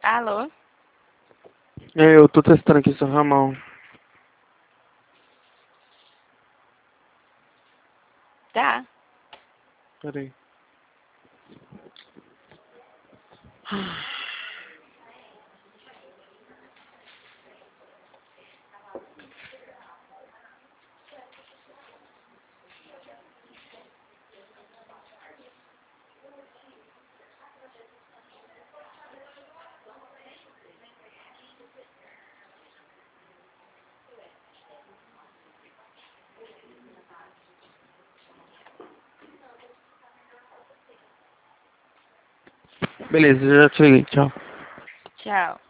Alô? Eu tô testando aqui seu ramal. Tá. Peraí. Beleza, já te liguei, tchau. Tchau.